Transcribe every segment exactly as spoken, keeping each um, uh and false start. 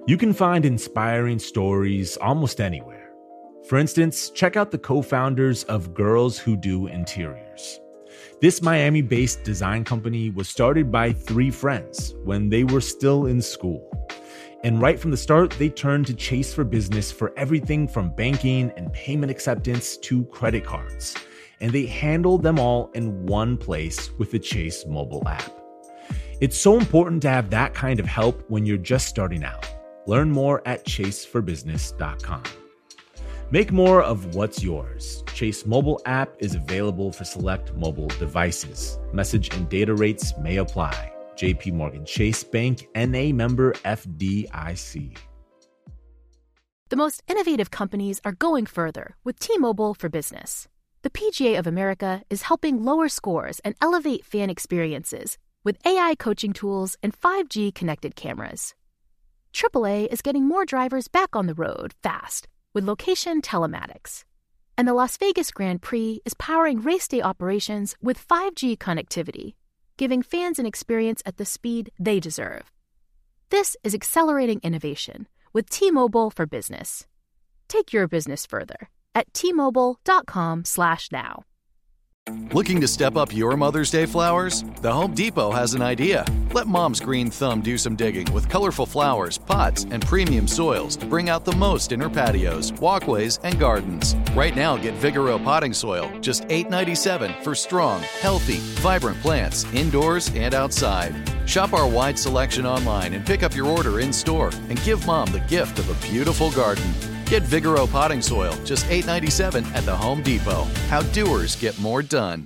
You can find inspiring stories almost anywhere. For instance, check out the co-founders of Girls Who Do Interiors. This Miami-based design company was started by three friends when they were still in school. And right from the start, they turned to Chase for Business for everything from banking and payment acceptance to credit cards. And they handled them all in one place with the Chase mobile app. It's so important to have that kind of help when you're just starting out. Learn more at chase for business dot com. Make more of what's yours. Chase mobile app is available for select mobile devices. Message and data rates may apply. J P Morgan Chase Bank, N A member F D I C. The most innovative companies are going further with T-Mobile for Business. The P G A of America is helping lower scores and elevate fan experiences with A I coaching tools and five G connected cameras. triple A is getting more drivers back on the road fast with location telematics. And the Las Vegas Grand Prix is powering race day operations with five G connectivity, giving fans an experience at the speed they deserve. This is accelerating innovation with T-Mobile for Business. Take your business further at T Mobile dot com slash now. Looking to step up your Mother's Day flowers? The Home Depot has an idea. Let Mom's green thumb do some digging with colorful flowers, pots, and premium soils to bring out the most in her patios, walkways, and gardens. Right now, get Vigoro potting soil, just eight dollars and ninety-seven cents for strong, healthy, vibrant plants indoors and outside. Shop our wide selection online and pick up your order in-store and give Mom the gift of a beautiful garden. Get Vigoro potting soil, just eight dollars and ninety-seven cents at the Home Depot. How doers get more done.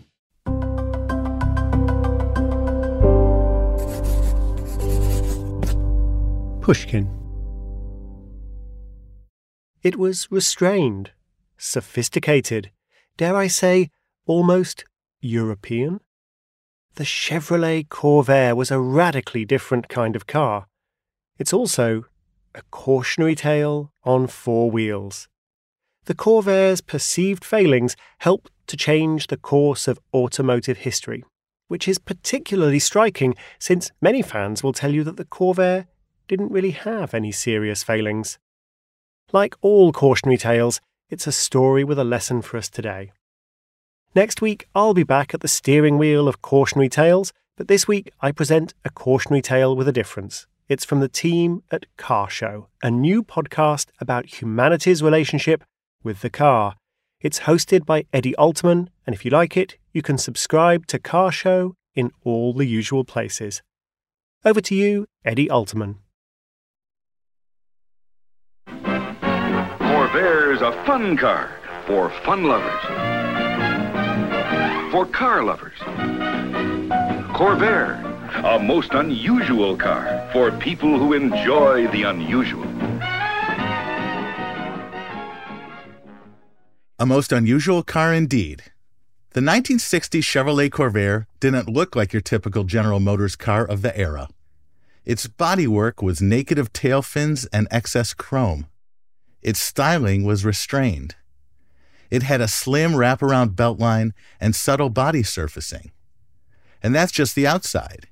Pushkin. It was restrained, sophisticated, dare I say, almost European. The Chevrolet Corvair was a radically different kind of car. It's also a cautionary tale on four wheels. The Corvair's perceived failings helped to change the course of automotive history, which is particularly striking since many fans will tell you that the Corvair didn't really have any serious failings. Like all cautionary tales, it's a story with a lesson for us today. Next week, I'll be back at the steering wheel of cautionary tales, but this week I present a cautionary tale with a difference. It's from the team at Car Show, a new podcast about humanity's relationship with the car. It's hosted by Eddie Altman, and if you like it, you can subscribe to Car Show in all the usual places. Over to you, Eddie Altman. Corvair's a fun car for fun lovers. For car lovers. Corvair, a most unusual car for people who enjoy the unusual. A most unusual car indeed. The nineteen sixty Chevrolet Corvair didn't look like your typical General Motors car of the era. Its bodywork was naked of tail fins and excess chrome. Its styling was restrained. It had a slim wraparound beltline and subtle body surfacing. And that's just the outside.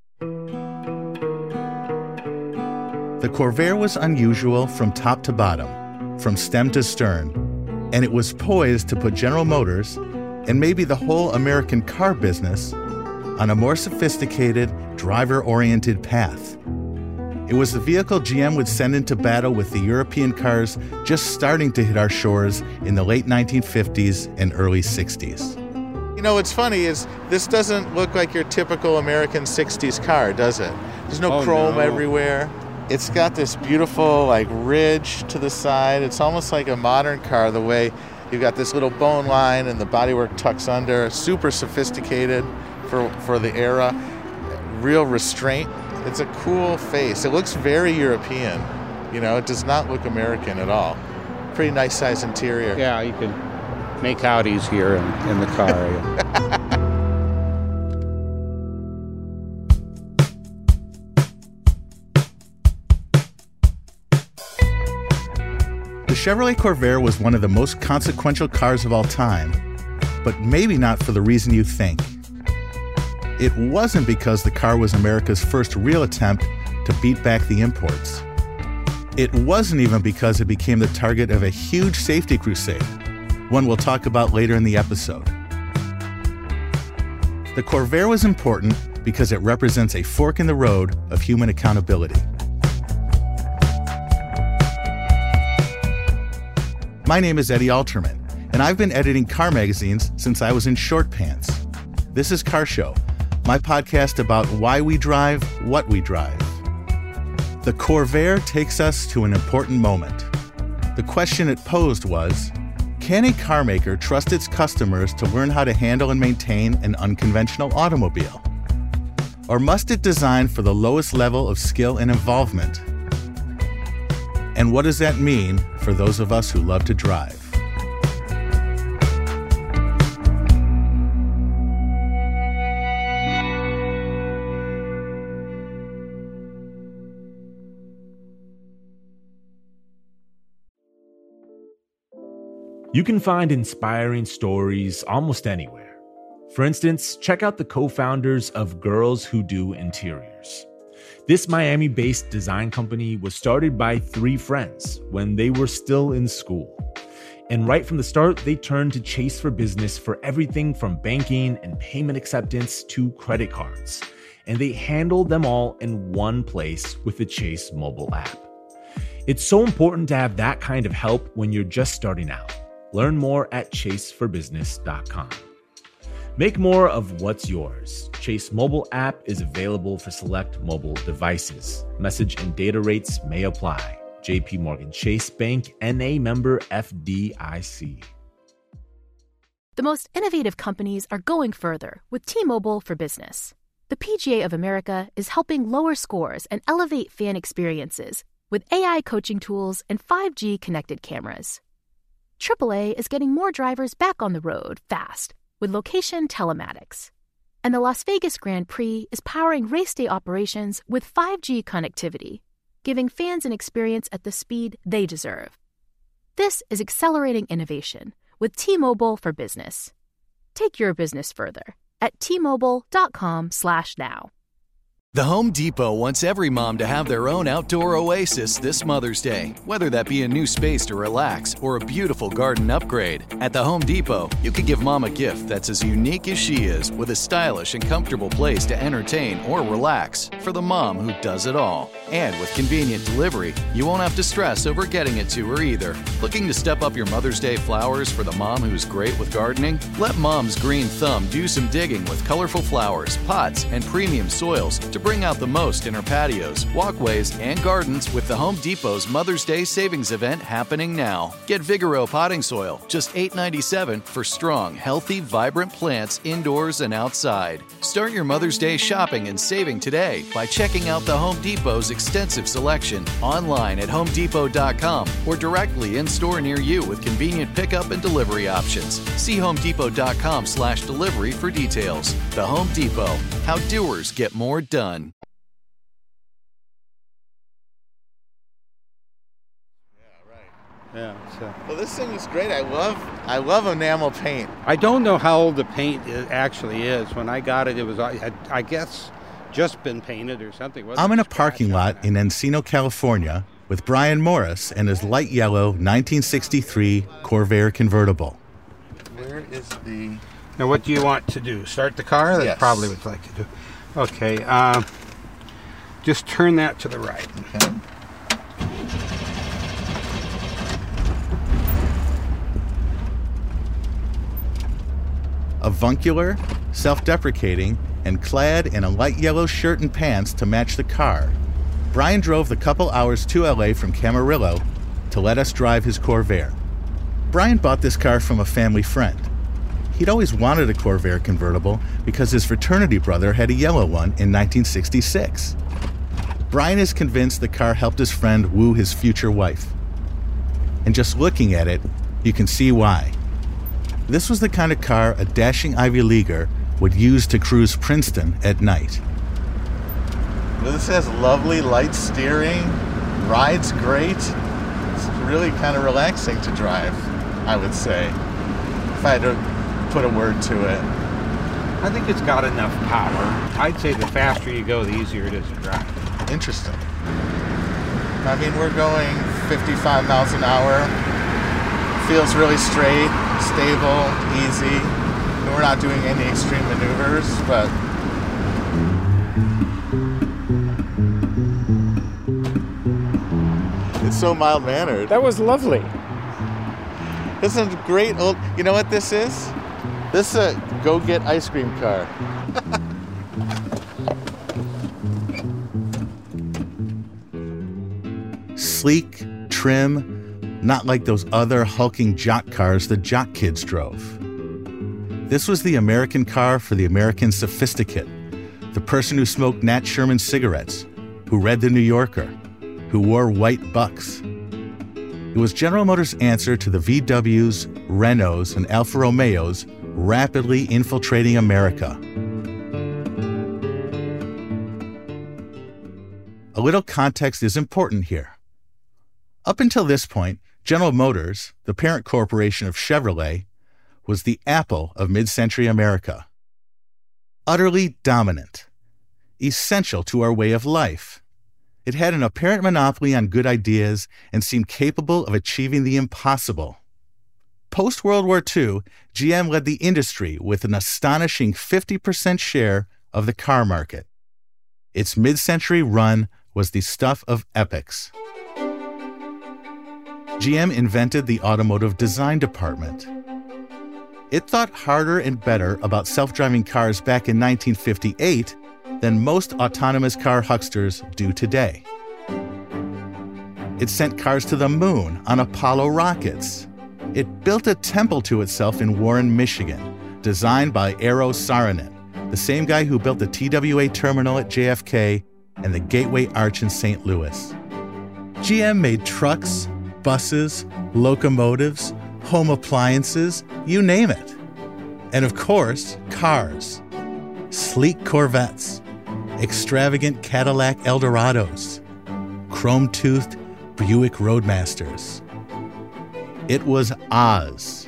The Corvair was unusual from top to bottom, from stem to stern, and it was poised to put General Motors, and maybe the whole American car business, on a more sophisticated, driver-oriented path. It was the vehicle G M would send into battle with the European cars just starting to hit our shores in the late nineteen fifties and early sixties. You know, what's funny is this doesn't look like your typical American sixties car, does it? There's no oh, chrome no. everywhere. It's got this beautiful, like, ridge to the side. It's almost like a modern car, the way you've got this little bone line and the bodywork tucks under. Super sophisticated for, for the era. Real restraint. It's a cool face. It looks very European. You know, it does not look American at all. Pretty nice size interior. Yeah, you can make out easier in, in the car. The Chevrolet Corvair was one of the most consequential cars of all time, but maybe not for the reason you think. It wasn't because the car was America's first real attempt to beat back the imports. It wasn't even because it became the target of a huge safety crusade, one we'll talk about later in the episode. The Corvair was important because it represents a fork in the road of human accountability. My name is Eddie Alterman, and I've been editing car magazines since I was in short pants. This is Car Show, my podcast about why we drive, what we drive. The Corvair takes us to an important moment. The question it posed was, can a car maker trust its customers to learn how to handle and maintain an unconventional automobile? Or must it design for the lowest level of skill and involvement? And what does that mean for those of us who love to drive? You can find inspiring stories almost anywhere. For instance, check out the co-founders of Girls Who Do Interiors. This Miami-based design company was started by three friends when they were still in school. And right from the start, they turned to Chase for Business for everything from banking and payment acceptance to credit cards. And they handled them all in one place with the Chase mobile app. It's so important to have that kind of help when you're just starting out. Learn more at chase for business dot com. Make more of what's yours. Chase mobile app is available for select mobile devices. Message and data rates may apply. J P Morgan Chase Bank, N A member F D I C. The most innovative companies are going further with T-Mobile for Business. The P G A of America is helping lower scores and elevate fan experiences with A I coaching tools and five G connected cameras. triple A is getting more drivers back on the road fast with location telematics. And the Las Vegas Grand Prix is powering race day operations with five G connectivity, giving fans an experience at the speed they deserve. This is accelerating innovation with T-Mobile for Business. Take your business further at T Mobile dot com slash now. The Home Depot wants every mom to have their own outdoor oasis this Mother's Day, whether that be a new space to relax or a beautiful garden upgrade. At the Home Depot, you could give mom a gift that's as unique as she is, with a stylish and comfortable place to entertain or relax for the mom who does it all. And with convenient delivery, you won't have to stress over getting it to her either. Looking to step up your Mother's Day flowers for the mom who's great with gardening? Let Mom's Green Thumb do some digging with colorful flowers, pots, and premium soils to bring out the most in her patios, walkways, and gardens with the Home Depot's Mother's Day Savings Event happening now. Get Vigoro potting soil, just eight dollars and ninety-seven cents for strong, healthy, vibrant plants indoors and outside. Start your Mother's Day shopping and saving today by checking out the Home Depot's extensive selection online at home depot dot com or directly in store near you with convenient pickup and delivery options. See home depot dot com slash delivery for details. The Home Depot, how doers get more done. Yeah. So. Well, this thing is great. I love, I love enamel paint. I don't know how old the paint is, actually is. When I got it, it was, I, I guess, just been painted or something. I'm in a parking lot in Encino, California, with Brian Morris and his light yellow nineteen sixty-three Corvair convertible. Where is the... Now, what do you want to do? Start the car? That's yes. probably what you'd like to do. Okay. Uh, just turn that to the right. Okay. Avuncular, self-deprecating, and clad in a light yellow shirt and pants to match the car, Brian drove the couple hours to L A from Camarillo to let us drive his Corvair. Brian bought this car from a family friend. He'd always wanted a Corvair convertible because his fraternity brother had a yellow one in nineteen sixty-six. Brian is convinced the car helped his friend woo his future wife. And just looking at it, you can see why. This was the kind of car a dashing Ivy Leaguer would use to cruise Princeton at night. Well, this has lovely light steering, rides great. It's really kind of relaxing to drive, I would say, if I had to put a word to it. I think it's got enough power. I'd say the faster you go, the easier it is to drive. Interesting. I mean, we're going fifty-five miles an hour. Feels really straight, stable, easy. We're not doing any extreme maneuvers, but it's so mild-mannered. That was lovely. This is a great old... You know what this is? This is a go-get ice cream car. Sleek, trim, not like those other hulking jock cars the jock kids drove. This was the American car for the American sophisticate, the person who smoked Nat Sherman cigarettes, who read The New Yorker, who wore white bucks. It was General Motors' answer to the V Ws, Renaults, and Alfa Romeos rapidly infiltrating America. A little context is important here. Up until this point, General Motors, the parent corporation of Chevrolet, was the Apple of mid-century America. Utterly dominant, essential to our way of life. It had an apparent monopoly on good ideas and seemed capable of achieving the impossible. Post-World War Two, G M led the industry with an astonishing fifty percent share of the car market. Its mid-century run was the stuff of epics. G M invented the automotive design department. It thought harder and better about self-driving cars back in nineteen fifty-eight than most autonomous car hucksters do today. It sent cars to the moon on Apollo rockets. It built a temple to itself in Warren, Michigan, designed by Eero Saarinen, the same guy who built the T W A terminal at J F K and the Gateway Arch in Saint Louis. G M made trucks, buses, locomotives, home appliances, you name it. And of course, cars. Sleek Corvettes, extravagant Cadillac Eldorados, chrome-toothed Buick Roadmasters. It was Oz.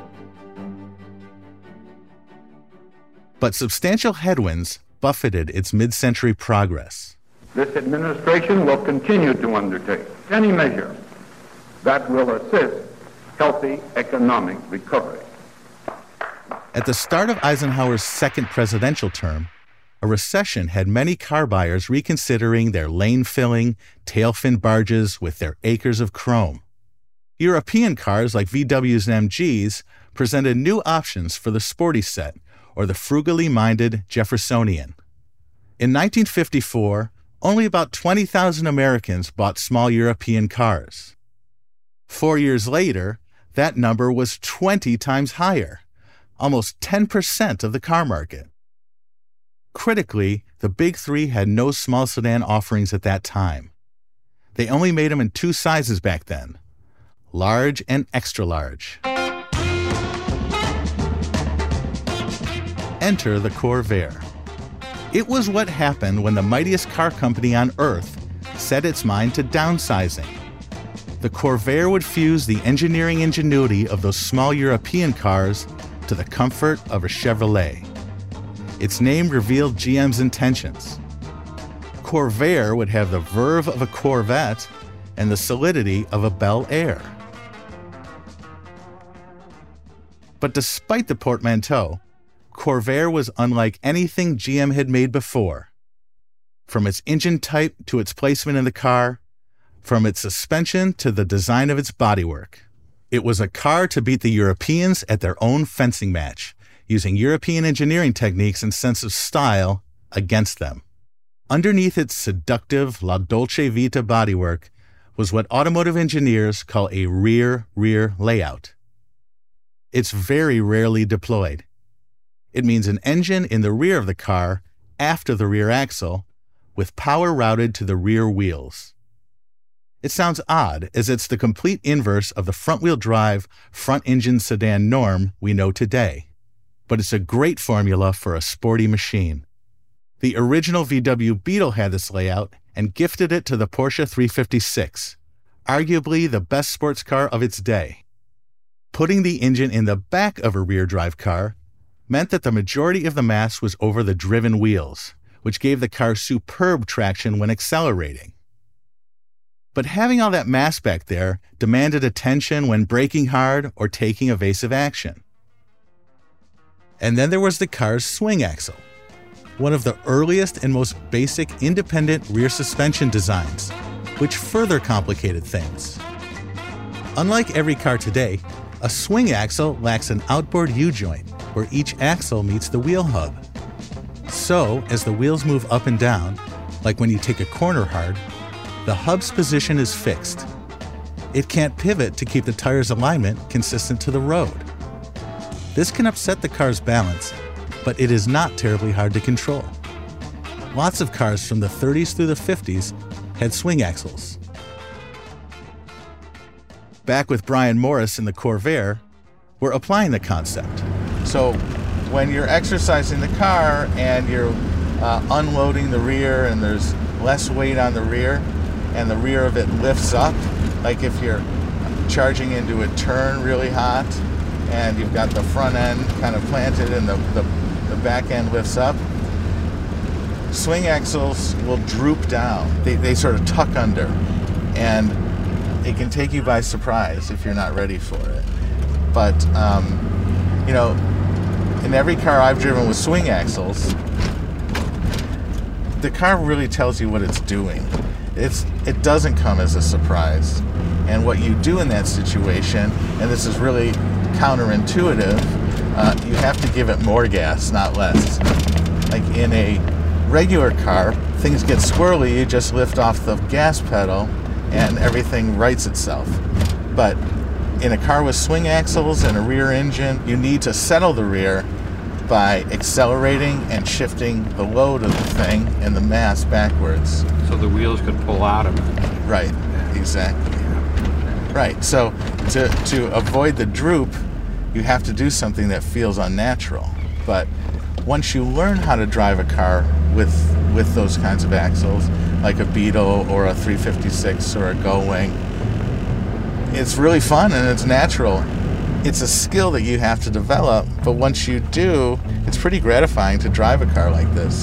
But substantial headwinds buffeted its mid-century progress. This administration will continue to undertake any measure that will assist healthy economic recovery. At the start of Eisenhower's second presidential term, a recession had many car buyers reconsidering their lane-filling, tail-fin barges with their acres of chrome. European cars like V Ws and M Gs presented new options for the sporty set or the frugally-minded Jeffersonian. In nineteen fifty-four, only about twenty thousand Americans bought small European cars. Four years later, that number was twenty times higher, almost ten percent of the car market. Critically, the Big Three had no small sedan offerings at that time. They only made them in two sizes back then, large and extra large. Enter the Corvair. It was what happened when the mightiest car company on earth set its mind to downsizing. The Corvair would fuse the engineering ingenuity of those small European cars to the comfort of a Chevrolet. Its name revealed G M's intentions. Corvair would have the verve of a Corvette and the solidity of a Bel Air. But despite the portmanteau, Corvair was unlike anything G M had made before. From its engine type to its placement in the car, from its suspension to the design of its bodywork. It was a car to beat the Europeans at their own fencing match, using European engineering techniques and sense of style against them. Underneath its seductive La Dolce Vita bodywork was what automotive engineers call a rear-rear layout. It's very rarely deployed. It means an engine in the rear of the car after the rear axle, with power routed to the rear wheels. It sounds odd, as it's the complete inverse of the front-wheel drive, front-engine sedan norm we know today. But it's a great formula for a sporty machine. The original V W Beetle had this layout and gifted it to the Porsche three fifty-six, arguably the best sports car of its day. Putting the engine in the back of a rear-drive car meant that the majority of the mass was over the driven wheels, which gave the car superb traction when accelerating. But having all that mass back there demanded attention when braking hard or taking evasive action. And then there was the car's swing axle, one of the earliest and most basic independent rear suspension designs, which further complicated things. Unlike every car today, a swing axle lacks an outboard U-joint where each axle meets the wheel hub. So, as the wheels move up and down, like when you take a corner hard, the hub's position is fixed. It can't pivot to keep the tire's alignment consistent to the road. This can upset the car's balance, but it is not terribly hard to control. Lots of cars from the thirties through the fifties had swing axles. Back with Brian Morris in the Corvair, we're applying the concept. So when you're exercising the car and you're uh, unloading the rear and there's less weight on the rear and the rear of it lifts up, like if you're charging into a turn really hot and you've got the front end kind of planted and the, the, the back end lifts up, swing axles will droop down. They, they sort of tuck under, and it can take you by surprise if you're not ready for it. But, um, you know, in every car I've driven with swing axles, the car really tells you what it's doing. It's, it doesn't come as a surprise. And what you do in that situation, and this is really counterintuitive, uh, you have to give it more gas, not less. Like in a regular car, things get squirrely, you just lift off the gas pedal and everything rights itself. But in a car with swing axles and a rear engine, you need to settle the rear by accelerating and shifting the load of the thing and the mass backwards. So the wheels could pull out of it. Right, exactly. Right, so to, to avoid the droop, you have to do something that feels unnatural. But once you learn how to drive a car with with those kinds of axles, like a Beetle or a three fifty-six or a Gullwing, it's really fun and it's natural. It's a skill that you have to develop, but once you do, it's pretty gratifying to drive a car like this.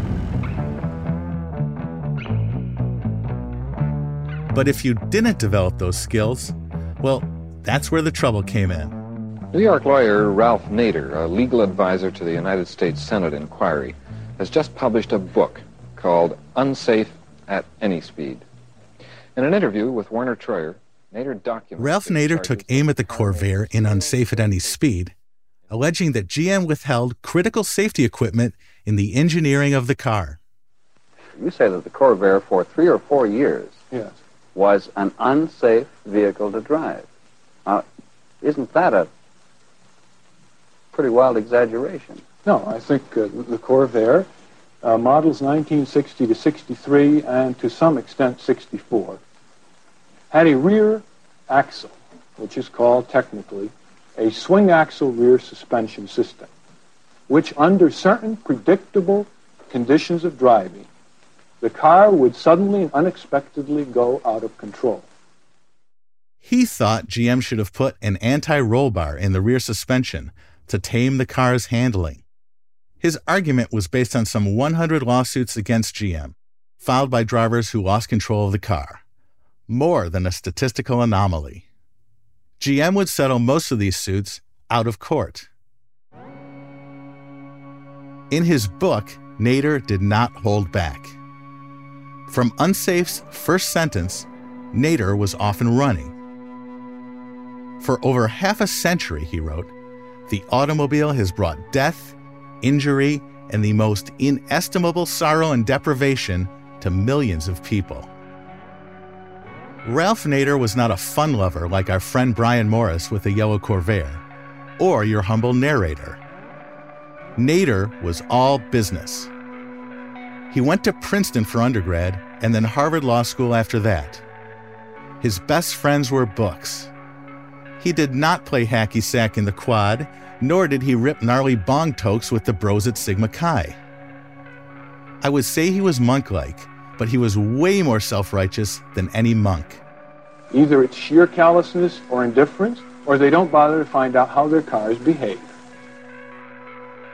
But if you didn't develop those skills, well, that's where the trouble came in. New York lawyer Ralph Nader, a legal advisor to the United States Senate inquiry, has just published a book called Unsafe at Any Speed. In an interview with Werner Troyer, Nader documents... Ralph Nader took aim at the Corvair in Unsafe at Any Speed, alleging that G M withheld critical safety equipment in the engineering of the car. You say that the Corvair for three or four years yes. was an unsafe vehicle to drive. Now, isn't that a pretty wild exaggeration? No, I think uh, the Corvair, uh, models nineteen sixty to sixty-three and to some extent sixty-four, had a rear axle, which is called technically a swing axle rear suspension system, which under certain predictable conditions of driving, the car would suddenly and unexpectedly go out of control. He thought G M should have put an anti-roll bar in the rear suspension to tame the car's handling. His argument was based on some one hundred lawsuits against G M, filed by drivers who lost control of the car. More than a statistical anomaly. G M would settle most of these suits out of court. In his book, Nader did not hold back. From Unsafe's first sentence, Nader was off and running. For over half a century, he wrote, the automobile has brought death, injury, and the most inestimable sorrow and deprivation to millions of people. Ralph Nader was not a fun lover like our friend Brian Morris with the yellow Corvair, or your humble narrator. Nader was all business. He went to Princeton for undergrad and then Harvard Law School after that. His best friends were books. He did not play hacky sack in the quad, nor did he rip gnarly bong tokes with the bros at Sigma Chi. I would say he was monk-like, but he was way more self-righteous than any monk. Either it's sheer callousness or indifference, or they don't bother to find out how their cars behave.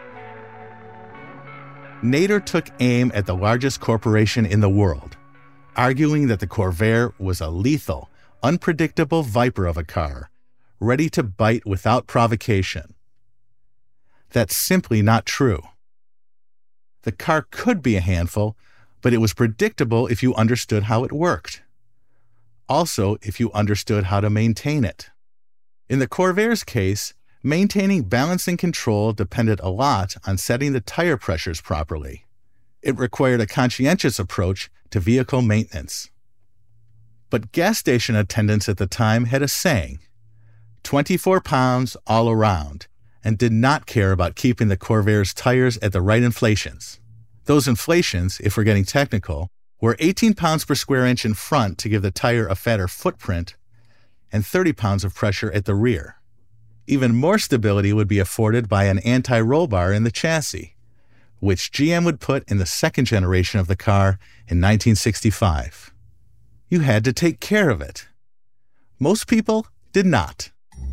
Nader took aim at the largest corporation in the world, arguing that the Corvair was a lethal, unpredictable viper of a car, ready to bite without provocation. That's simply not true. The car could be a handful, but it was predictable if you understood how it worked. Also, if you understood how to maintain it. In the Corvair's case, maintaining balance and control depended a lot on setting the tire pressures properly. It required a conscientious approach to vehicle maintenance. But gas station attendants at the time had a saying, twenty-four pounds all around, and did not care about keeping the Corvair's tires at the right inflations. Those inflations, if we're getting technical, were eighteen pounds per square inch in front to give the tire a fatter footprint, and thirty pounds of pressure at the rear. Even more stability would be afforded by an anti-roll bar in the chassis, which G M would put in the second generation of the car in nineteen sixty-five. You had to take care of it. Most people did not.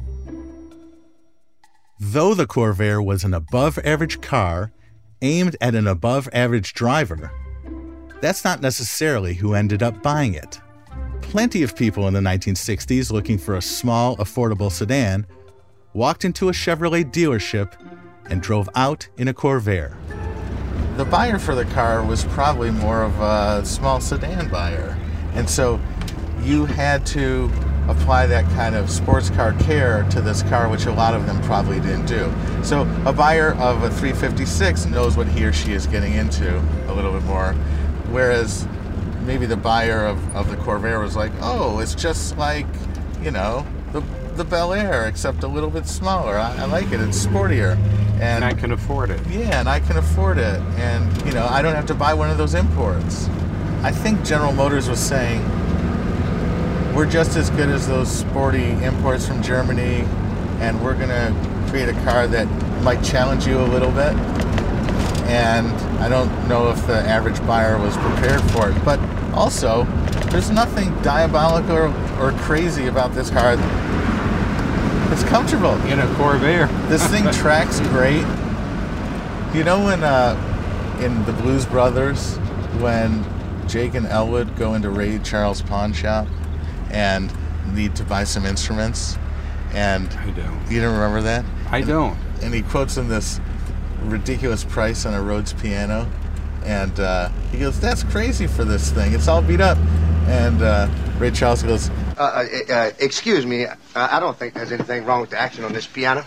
Though the Corvair was an above-average car aimed at an above-average driver, that's not necessarily who ended up buying it. Plenty of people in the nineteen sixties looking for a small, affordable sedan walked into a Chevrolet dealership and drove out in a Corvair. The buyer for the car was probably more of a small sedan buyer. And so you had to apply that kind of sports car care to this car, which a lot of them probably didn't do. So a buyer of a three fifty-six knows what he or she is getting into a little bit more, whereas maybe the buyer of, of the Corvair was like, oh, it's just like, you know, the the Bel Air, except a little bit smaller. I, I like it, it's sportier. And, and I can afford it. Yeah, and I can afford it. And, you know, I don't have to buy one of those imports. I think General Motors was saying, we're just as good as those sporty imports from Germany, and we're going to create a car that might challenge you a little bit. And I don't know if the average buyer was prepared for it. But also, there's nothing diabolical or, or crazy about this car. It's comfortable. In a Corvair. This thing tracks great. You know when uh, in the Blues Brothers, when Jake and Elwood go into Ray Charles' pawn shop and need to buy some instruments, and I don't. You don't remember that? I and, don't. And he quotes him this ridiculous price on a Rhodes piano, and uh, he goes, "That's crazy for this thing. It's all beat up." And uh, Ray Charles goes, uh, uh, uh, "Excuse me, uh, I don't think there's anything wrong with the action on this piano."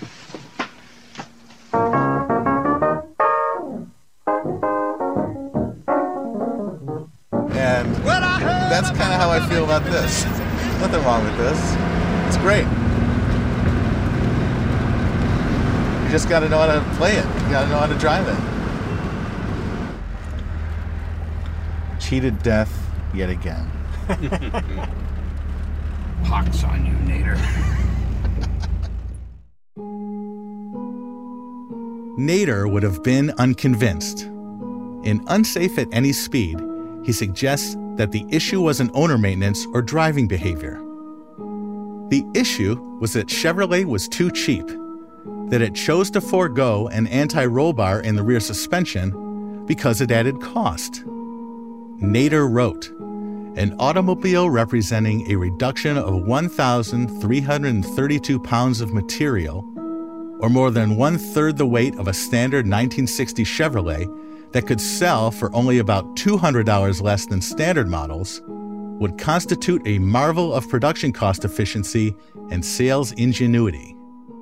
And that's kind of how I feel about this. Nothing wrong with this. It's great. You just got to know how to play it. You got to know how to drive it. Cheated death yet again. Pox on you, Nader. Nader would have been unconvinced. In Unsafe at Any Speed, he suggests that the issue wasn't owner maintenance or driving behavior. The issue was that Chevrolet was too cheap, that it chose to forego an anti-roll bar in the rear suspension because it added cost. Nader wrote, "An automobile representing a reduction of one thousand three hundred thirty-two pounds of material, or more than one-third the weight of a standard nineteen sixty Chevrolet that could sell for only about two hundred dollars less than standard models, would constitute a marvel of production cost efficiency and sales ingenuity."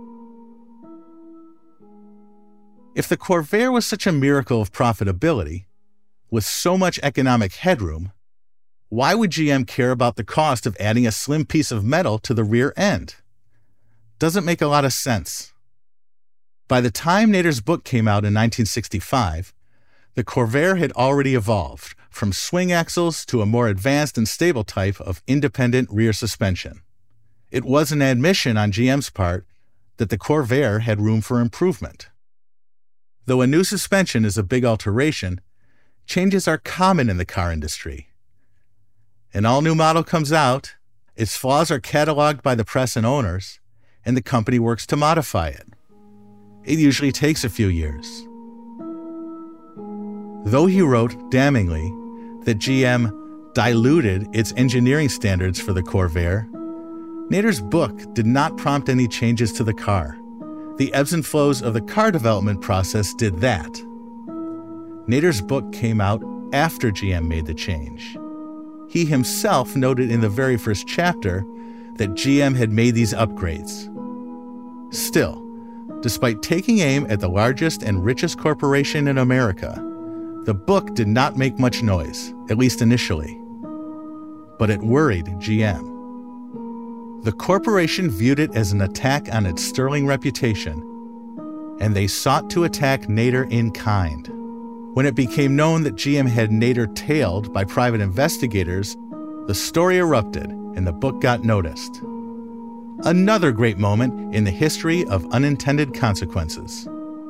If the Corvair was such a miracle of profitability, with so much economic headroom, why would G M care about the cost of adding a slim piece of metal to the rear end? Doesn't make a lot of sense. By the time Nader's book came out in nineteen sixty-five, the Corvair had already evolved from swing axles to a more advanced and stable type of independent rear suspension. It was an admission on G M's part that the Corvair had room for improvement. Though a new suspension is a big alteration, changes are common in the car industry. An all-new model comes out, its flaws are cataloged by the press and owners, and the company works to modify it. It usually takes a few years. Though he wrote, damningly, that G M diluted its engineering standards for the Corvair, Nader's book did not prompt any changes to the car. The ebbs and flows of the car development process did that. Nader's book came out after G M made the change. He himself noted in the very first chapter that G M had made these upgrades. Still, despite taking aim at the largest and richest corporation in America, the book did not make much noise, at least initially. But it worried G M. The corporation viewed it as an attack on its sterling reputation, and they sought to attack Nader in kind. When it became known that G M had Nader tailed by private investigators, the story erupted and the book got noticed. Another great moment in the history of unintended consequences.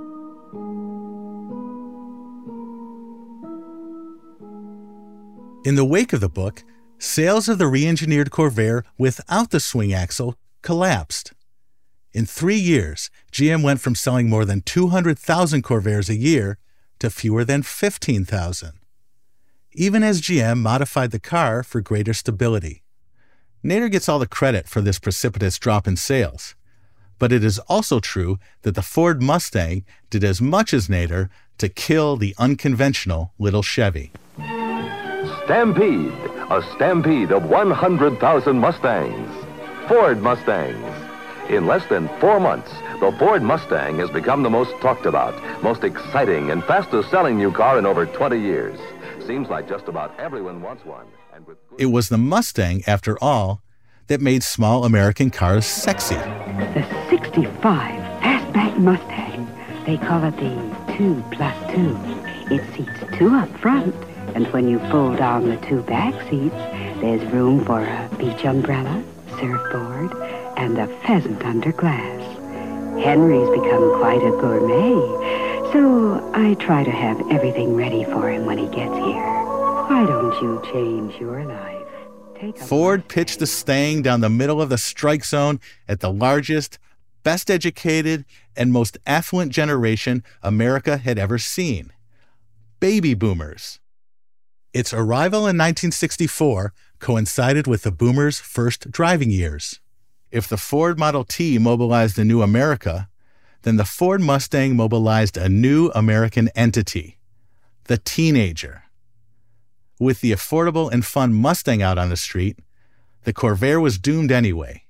In the wake of the book, sales of the re-engineered Corvair without the swing axle collapsed. In three years, G M went from selling more than two hundred thousand Corvairs a year to fewer than fifteen thousand. Even as G M modified the car for greater stability. Nader gets all the credit for this precipitous drop in sales, but it is also true that the Ford Mustang did as much as Nader to kill the unconventional little Chevy. Stampede, a stampede of one hundred thousand Mustangs. Ford Mustangs. In less than four months, the Ford Mustang has become the most talked about, most exciting, and fastest-selling new car in over twenty years. Seems like just about everyone wants one. And with It was the Mustang, after all, that made small American cars sexy. The sixty-five Fastback Mustang. They call it the two plus two. It seats two up front, and when you fold down the two back seats, there's room for a beach umbrella, surfboard, and a pheasant under glass. Henry's become quite a gourmet, so I try to have everything ready for him when he gets here. Why don't you change your life? Take a Ford pitched the Stang down the middle of the strike zone at the largest, best educated, and most affluent generation America had ever seen. Baby boomers. Its arrival in nineteen sixty-four coincided with the boomers' first driving years. If the Ford Model T mobilized a new America, then the Ford Mustang mobilized a new American entity, the teenager. With the affordable and fun Mustang out on the street, the Corvair was doomed anyway.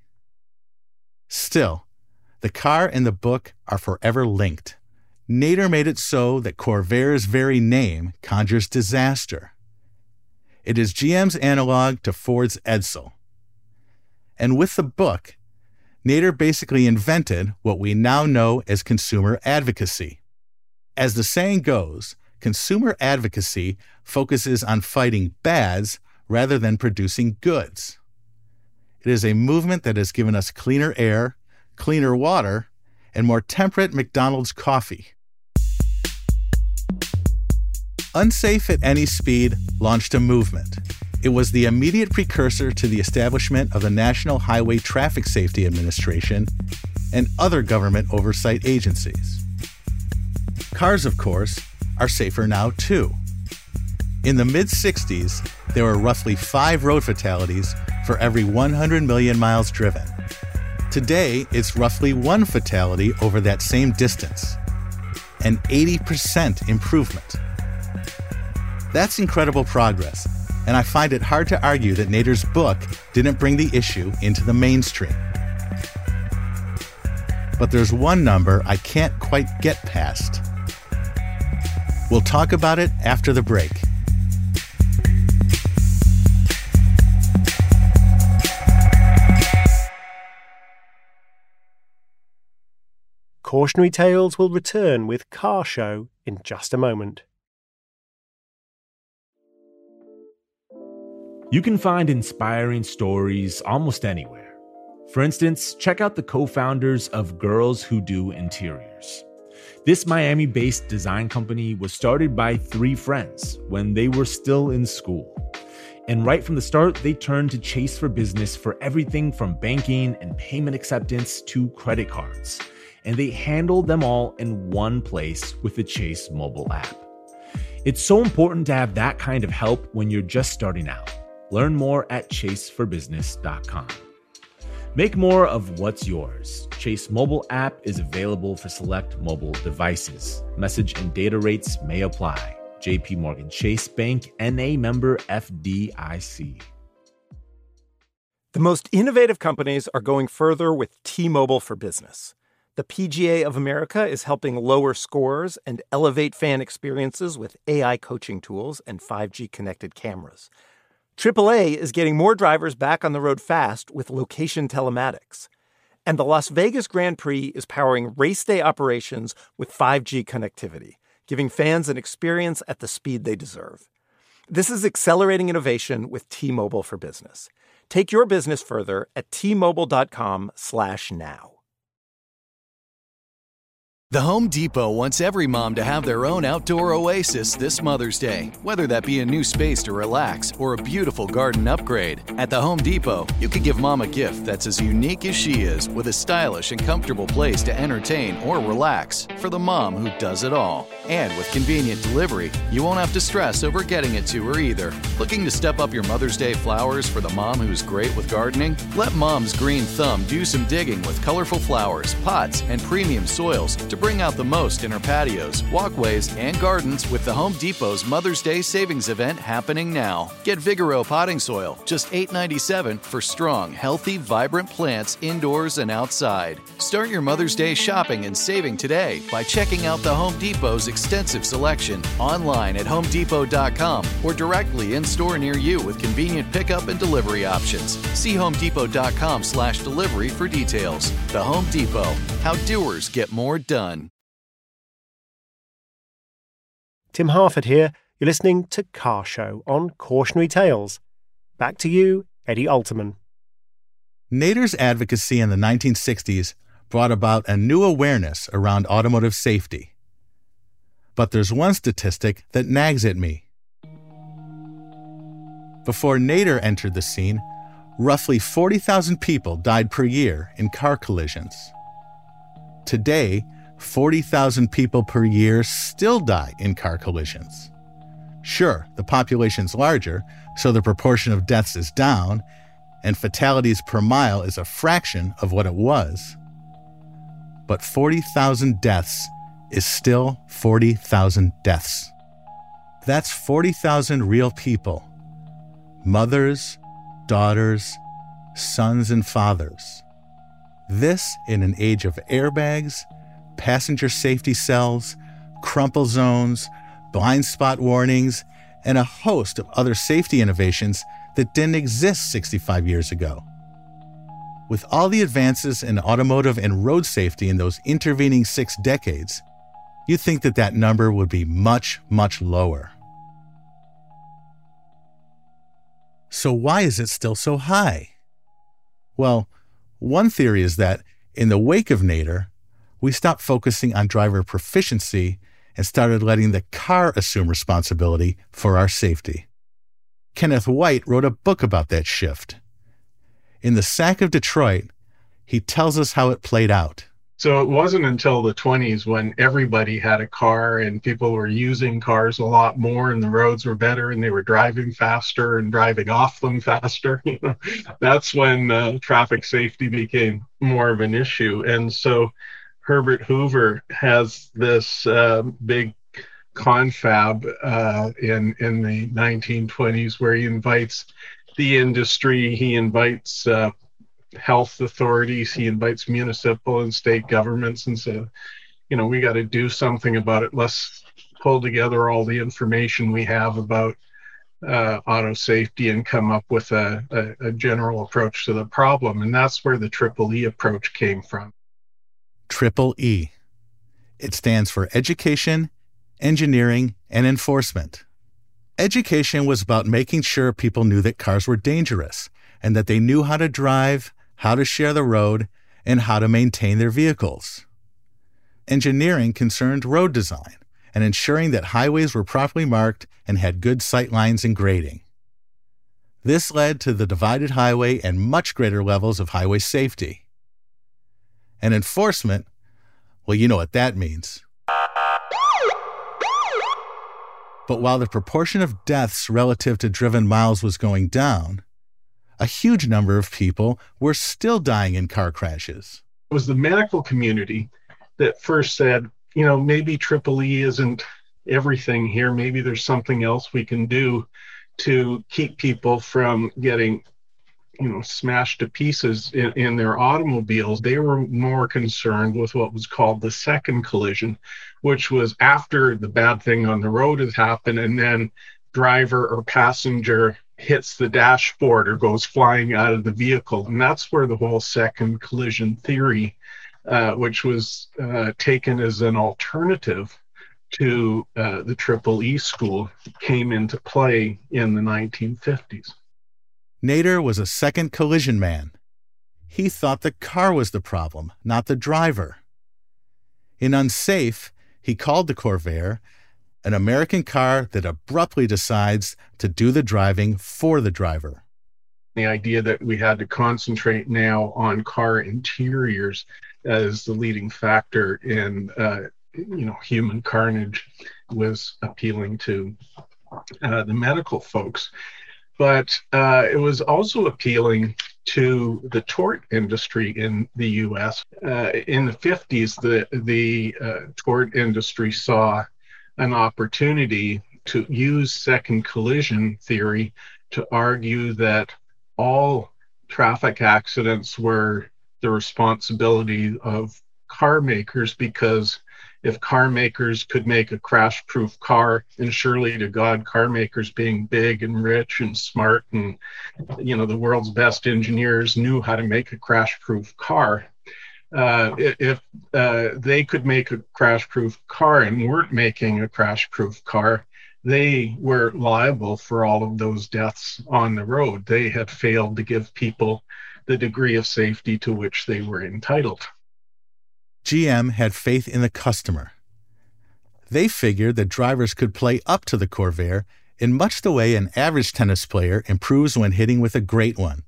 Still, the car and the book are forever linked. Nader made it so that Corvair's very name conjures disaster. It is G M's analog to Ford's Edsel. And with the book, Nader basically invented what we now know as consumer advocacy. As the saying goes, consumer advocacy focuses on fighting bads rather than producing goods. It is a movement that has given us cleaner air, cleaner water, and more temperate McDonald's coffee. Unsafe at Any Speed launched a movement. It was the immediate precursor to the establishment of the National Highway Traffic Safety Administration and other government oversight agencies. Cars, of course, are safer now too. In the mid-sixties, there were roughly five road fatalities for every one hundred million miles driven. Today, it's roughly one fatality over that same distance, an eighty percent improvement. That's incredible progress, and I find it hard to argue that Nader's book didn't bring the issue into the mainstream. But there's one number I can't quite get past. We'll talk about it after the break. Cautionary Tales will return with Car Show in just a moment. You can find inspiring stories almost anywhere. For instance, check out the co-founders of Girls Who Do Interiors. This Miami-based design company was started by three friends when they were still in school. And right from the start, they turned to Chase for business for everything from banking and payment acceptance to credit cards. And they handled them all in one place with the Chase mobile app. It's so important to have that kind of help when you're just starting out. Learn more at chase for business dot com. Make more of what's yours. Chase mobile app is available for select mobile devices. Message and data rates may apply. J P Morgan Chase Bank, N A member F D I C. The most innovative companies are going further with T-Mobile for Business. The P G A of America is helping lower scores and elevate fan experiences with A I coaching tools and five G connected cameras. triple A is getting more drivers back on the road fast with location telematics. And the Las Vegas Grand Prix is powering race day operations with five G connectivity, giving fans an experience at the speed they deserve. This is accelerating innovation with T-Mobile for Business. Take your business further at T-Mobile.com slash now. The Home Depot wants every mom to have their own outdoor oasis this Mother's Day, whether that be a new space to relax or a beautiful garden upgrade. At the Home Depot, you could give mom a gift that's as unique as she is, with a stylish and comfortable place to entertain or relax for the mom who does it all. And with convenient delivery, you won't have to stress over getting it to her either. Looking to step up your Mother's Day flowers for the mom who's great with gardening? Let Mom's Green Thumb do some digging with colorful flowers, pots, and premium soils to bring out the most in her patios, walkways, and gardens with the Home Depot's Mother's Day Savings Event happening now. Get Vigoro potting soil, just eight dollars and ninety-seven cents for strong, healthy, vibrant plants indoors and outside. Start your Mother's Day shopping and saving today by checking out the Home Depot's extensive selection online at home depot dot com or directly in store near you with convenient pickup and delivery options. See home depot dot com slash delivery for details. The Home Depot, how doers get more done. Tim Harford here. You're listening to Car Show on Cautionary Tales. Back to you, Eddie Alterman. Nader's advocacy in the nineteen sixties brought about a new awareness around automotive safety. But there's one statistic that nags at me. Before Nader entered the scene, roughly forty thousand people died per year in car collisions. Today, forty thousand people per year still die in car collisions. Sure, the population's larger, so the proportion of deaths is down, and fatalities per mile is a fraction of what it was. But forty thousand deaths is still forty thousand deaths. That's forty thousand real people. Mothers, daughters, sons, and fathers. This in an age of airbags, passenger safety cells, crumple zones, blind spot warnings, and a host of other safety innovations that didn't exist sixty-five years ago. With all the advances in automotive and road safety in those intervening six decades, you'd think that that number would be much, much lower. So why is it still so high? Well, one theory is that in the wake of Nader, we stopped focusing on driver proficiency and started letting the car assume responsibility for our safety. Kenneth White wrote a book about that shift. In The Sack of Detroit, he tells us how it played out. So it wasn't until the twenties when everybody had a car and people were using cars a lot more and the roads were better and they were driving faster and driving off them faster. You know, that's when uh, traffic safety became more of an issue. And so Herbert Hoover has this uh, big confab uh, in, in the nineteen twenties where he invites the industry, he invites uh, health authorities, he invites municipal and state governments and said, you know, we got to do something about it. Let's pull together all the information we have about uh, auto safety and come up with a, a, a general approach to the problem. And that's where the Triple E approach came from. Triple E. It stands for Education, Engineering, and Enforcement. Education was about making sure people knew that cars were dangerous and that they knew how to drive, how to share the road, and how to maintain their vehicles. Engineering concerned road design and ensuring that highways were properly marked and had good sight lines and grading. This led to the divided highway and much greater levels of highway safety. And enforcement, well, you know what that means. But while the proportion of deaths relative to driven miles was going down, a huge number of people were still dying in car crashes. It was the medical community that first said, you know, maybe triple E isn't everything here. Maybe there's something else we can do to keep people from getting, you know, smashed to pieces in, in their automobiles. They were more concerned with what was called the second collision, which was after the bad thing on the road has happened and then driver or passenger hits the dashboard or goes flying out of the vehicle. And that's where the whole second collision theory, uh, which was uh, taken as an alternative to uh, the Triple E school, came into play in the nineteen fifties. Nader was a second collision man. He thought the car was the problem, not the driver. In Unsafe, he called the Corvair an American car that abruptly decides to do the driving for the driver. The idea that we had to concentrate now on car interiors as the leading factor in, uh, you know, human carnage was appealing to uh, the medical folks. But uh, it was also appealing to the tort industry in the U S. Uh, in the fifties, the, the uh, tort industry saw an opportunity to use second collision theory to argue that all traffic accidents were the responsibility of car makers, because if car makers could make a crash-proof car, and surely to God, car makers being big and rich and smart and, you know, the world's best engineers knew how to make a crash-proof car. Uh, if uh, they could make a crash-proof car and weren't making a crash-proof car, they were liable for all of those deaths on the road. They had failed to give people the degree of safety to which they were entitled. G M had faith in the customer. They figured that drivers could play up to the Corvair in much the way an average tennis player improves when hitting with a great one.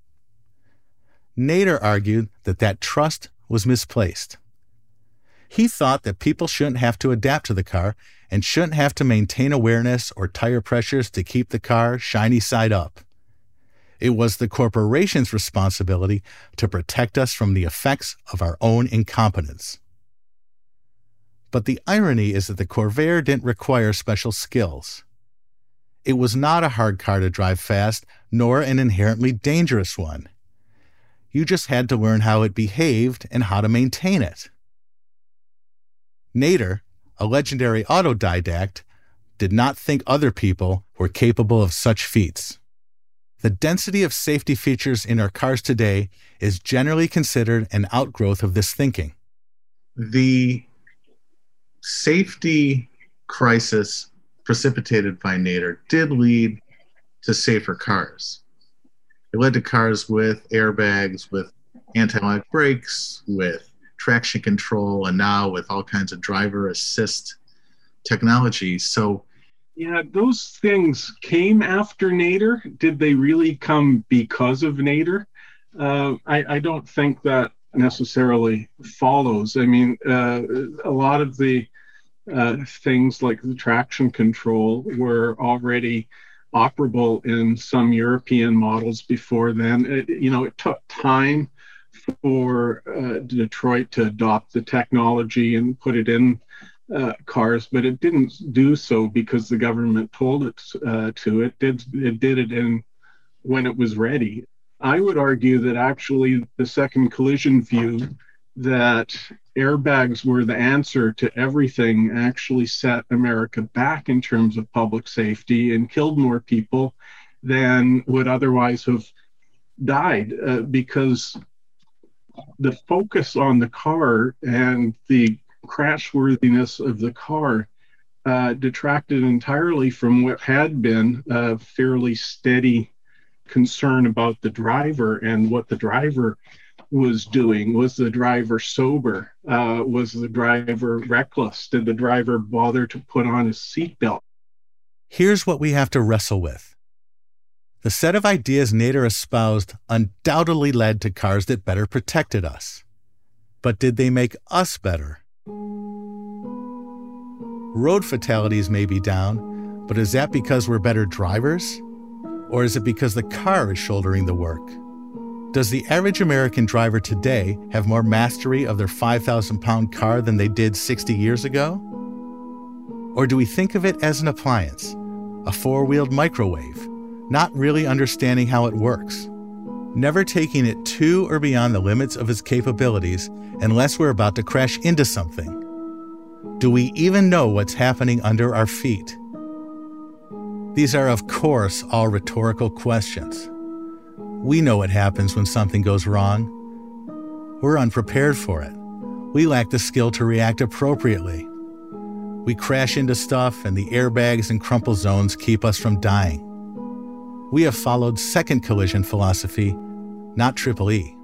Nader argued that that trust was misplaced. He thought that people shouldn't have to adapt to the car and shouldn't have to maintain awareness or tire pressures to keep the car shiny side up. It was the corporation's responsibility to protect us from the effects of our own incompetence. But the irony is that the Corvair didn't require special skills. It was not a hard car to drive fast, nor an inherently dangerous one. You just had to learn how it behaved and how to maintain it. Nader, a legendary autodidact, did not think other people were capable of such feats. The density of safety features in our cars today is generally considered an outgrowth of this thinking. The safety crisis precipitated by Nader did lead to safer cars. It led to cars with airbags, with anti-lock brakes, with traction control, and now with all kinds of driver assist technology. So, yeah, those things came after Nader. Did they really come because of Nader? Uh, I, I don't think that necessarily follows. I mean, uh, a lot of the uh, things like the traction control were already operable in some European models before then. It, you know, it took time for uh, Detroit to adopt the technology and put it in uh, cars, but it didn't do so because the government told it uh, to. It did it did it in when it was ready. I would argue that actually the second collision view that airbags were the answer to everything actually set America back in terms of public safety and killed more people than would otherwise have died, uh, because the focus on the car and the crashworthiness of the car uh, detracted entirely from what had been a fairly steady concern about the driver and what the driver was doing. Was the driver sober? Uh, was the driver reckless? Did the driver bother to put on his seatbelt? Here's what we have to wrestle with. The set of ideas Nader espoused undoubtedly led to cars that better protected us. But did they make us better? Road fatalities may be down, But is that because we're better drivers? Or is it because the car is shouldering the work? Does the average American driver today have more mastery of their five thousand pound car than they did sixty years ago? Or do we think of it as an appliance, a four-wheeled microwave, not really understanding how it works, never taking it to or beyond the limits of its capabilities unless we're about to crash into something? Do we even know what's happening under our feet? These are, of course, all rhetorical questions. We know what happens when something goes wrong. We're unprepared for it. We lack the skill to react appropriately. We crash into stuff, and the airbags and crumple zones keep us from dying. We have followed second collision philosophy, not triple E.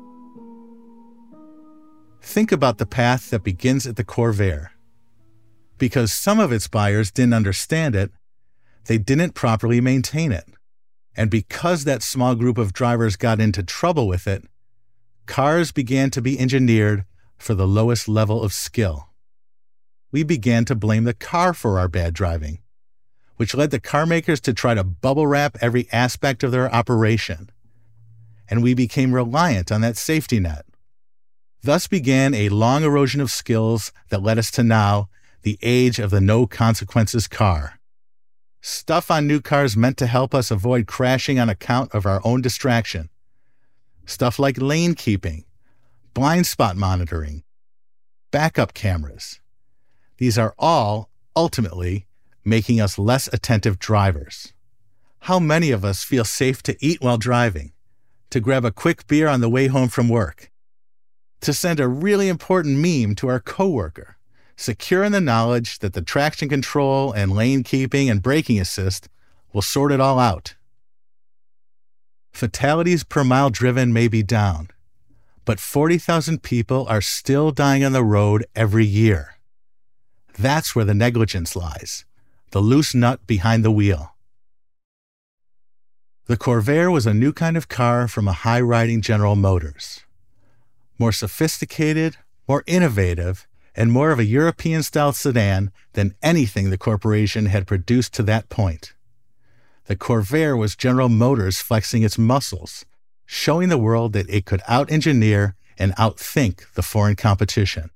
Think about the path that begins at the Corvair. Because some of its buyers didn't understand it, they didn't properly maintain it. And because that small group of drivers got into trouble with it, cars began to be engineered for the lowest level of skill. We began to blame the car for our bad driving, which led the car makers to try to bubble wrap every aspect of their operation. And we became reliant on that safety net. Thus began a long erosion of skills that led us to now, the age of the no consequences car. Stuff on new cars meant to help us avoid crashing on account of our own distraction. Stuff like lane keeping, blind spot monitoring, backup cameras. These are all, ultimately, making us less attentive drivers. How many of us feel safe to eat while driving, to grab a quick beer on the way home from work, to send a really important meme to our coworker, secure in the knowledge that the traction control and lane keeping and braking assist will sort it all out? Fatalities per mile driven may be down, but forty thousand people are still dying on the road every year. That's where the negligence lies, the loose nut behind the wheel. The Corvair was a new kind of car from a high-riding General Motors. More sophisticated, more innovative, and more of a European-style sedan than anything the corporation had produced to that point. The Corvair was General Motors flexing its muscles, showing the world that it could out-engineer and outthink the foreign competition.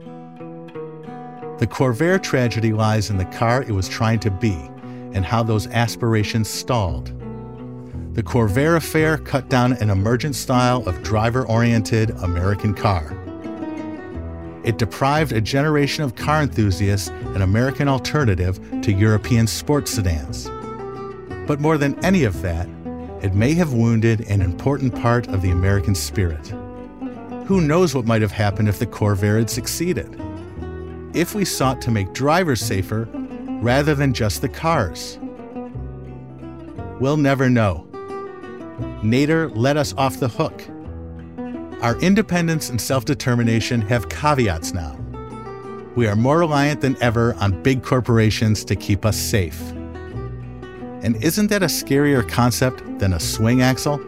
The Corvair tragedy lies in the car it was trying to be and how those aspirations stalled. The Corvair affair cut down an emergent style of driver-oriented American car. It deprived a generation of car enthusiasts an American alternative to European sports sedans. But more than any of that, it may have wounded an important part of the American spirit. Who knows what might have happened if the Corvair had succeeded? If we sought to make drivers safer rather than just the cars? We'll never know. Nader let us off the hook. Our independence and self-determination have caveats now. We are more reliant than ever on big corporations to keep us safe. And isn't that a scarier concept than a swing axle?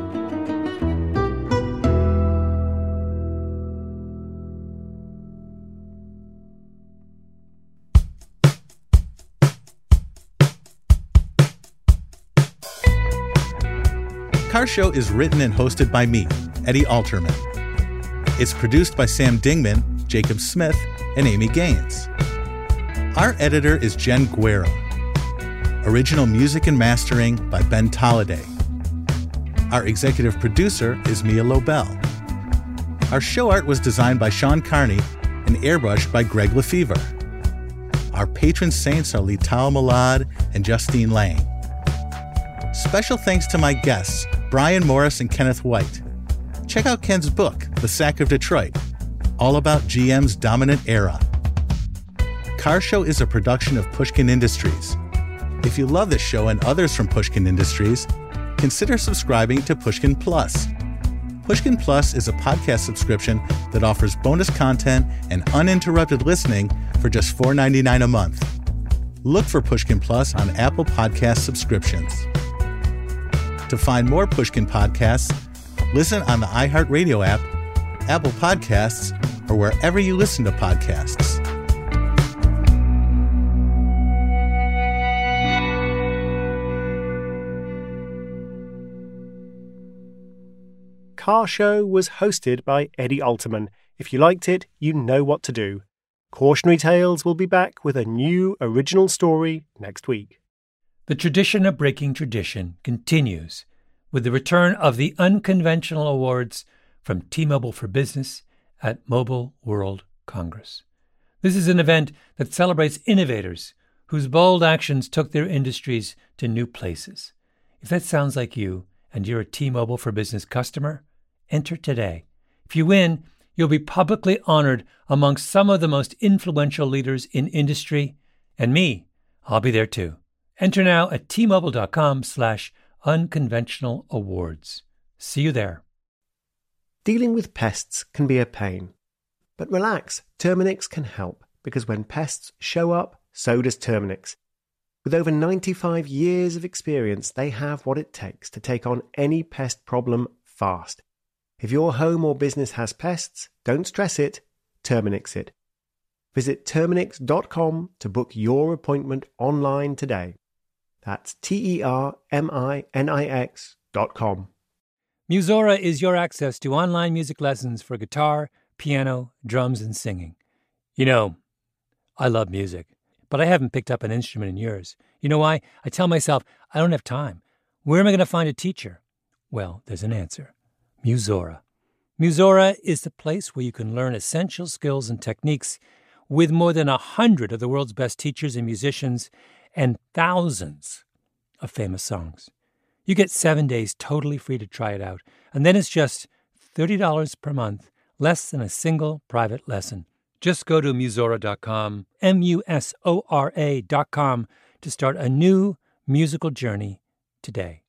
Car Show is written and hosted by me, Eddie Alterman. It's produced by Sam Dingman, Jacob Smith, and Amy Gaines. Our editor is Jen Guerra. Original music and mastering by Ben Tolliday. Our executive producer is Mia Lobel. Our show art was designed by Sean Carney and airbrushed by Greg Lefevre. Our patron saints are Lital Malad and Justine Lang. Special thanks to my guests, Brian Morris and Kenneth White. Check out Ken's book, The Sack of Detroit, all about G M's dominant era. Car Show is a production of Pushkin Industries. If you love this show and others from Pushkin Industries, consider subscribing to Pushkin Plus. Pushkin Plus is a podcast subscription that offers bonus content and uninterrupted listening for just four dollars and ninety-nine cents a month. Look for Pushkin Plus on Apple Podcast subscriptions. To find more Pushkin podcasts, listen on the iHeartRadio app, Apple Podcasts, or wherever you listen to podcasts. car show was hosted by Eddie Alterman. If you liked it, you know what to do. Cautionary Tales will be back with a new original story next week. The tradition of breaking tradition continues with the return of the Unconventional Awards from T-Mobile for Business at Mobile World Congress. This is an event that celebrates innovators whose bold actions took their industries to new places. If that sounds like you and you're a T-Mobile for Business customer, enter today. If you win, you'll be publicly honored amongst some of the most influential leaders in industry. And me, I'll be there too. Enter now at T-Mobile.com slash unconventional awards. See you there. Dealing with pests can be a pain. But relax, Terminix can help, because when pests show up, so does Terminix. With over ninety-five years of experience, they have what it takes to take on any pest problem fast. If your home or business has pests, don't stress it, Terminix it. Visit Terminix dot com to book your appointment online today. That's T E R M I N I X dot com. Musora is your access to online music lessons for guitar, piano, drums, and singing. You know, I love music, but I haven't picked up an instrument in years. You know why? I tell myself, I don't have time. Where am I going to find a teacher? Well, there's an answer. Musora. Musora is the place where you can learn essential skills and techniques with more than a hundred of the world's best teachers and musicians and thousands of famous songs. You get seven days totally free to try it out, and then it's just thirty dollars per month, less than a single private lesson. Just go to Musora dot com, M U S O R A dot com, to start a new musical journey today.